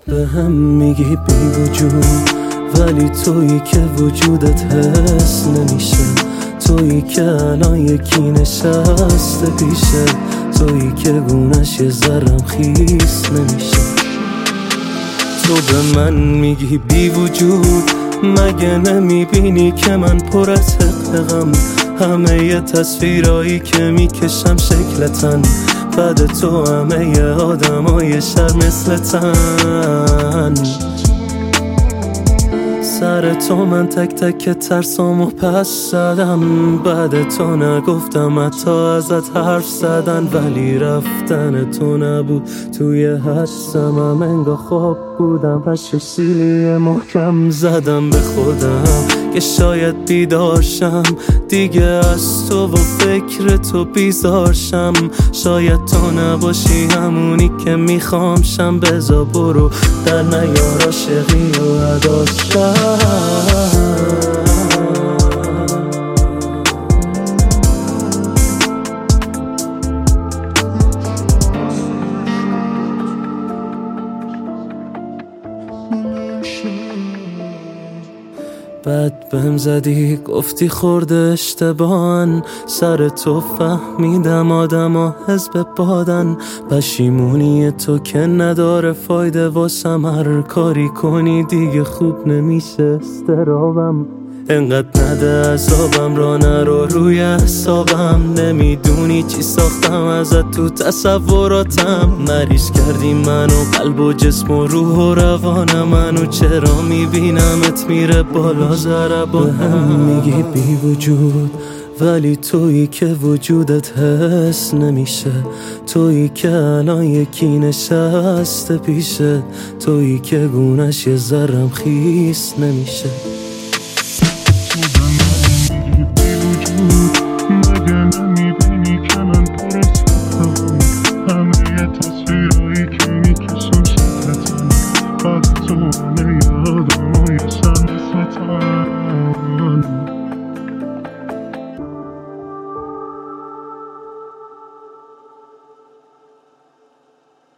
به هم میگی بی وجود، ولی تویی که وجودت حس نمیشه، تویی که الان یکی نشسته پیشه، تویی که گونش یه ذرم خیس نمیشه. تو به من میگی بی وجود، مگه نمیبینی که من پر از حقم، همه ی تصویرایی که میکشم شکلتن، بعد تو همه ی آدمای شر مثلتن. سر تو من تک تک ترسامو پس زدم، بعد تو نگفتم حتی ازت حرف زدن، ولی رفتن تو نبود توی حسم، انگار خواب بودم پس سیلی محکم زدم به خودم که شاید بیدارشم دیگه از تو و فکر تو بیزارشم، شاید تو نباشی همونی که میخوامشم، بزا برو در نیار عاشقی و عداشم. بعد بهم زدی گفتی خورده اشتباهن، سر تو فهمیدم آدم ها حزب بادن، پشیمونی تو که نداره فایده واسم، هر کاری کنی دیگه خوب نمیشه استرابم، انقدر نده عذابم را نرو روی حسابم، نمیدونی چی ساختم ازت تو تصوراتم، مریض کردی منو قلب و جسم و روح و روان منو، چرا میبینمت میره بالا ضربانم. به هم میگی بی وجود، ولی تویی که وجودت حس نمیشه، تویی که الان یکی نشسته پیشه، تویی که گونش یه ذرم خیس نمیشه.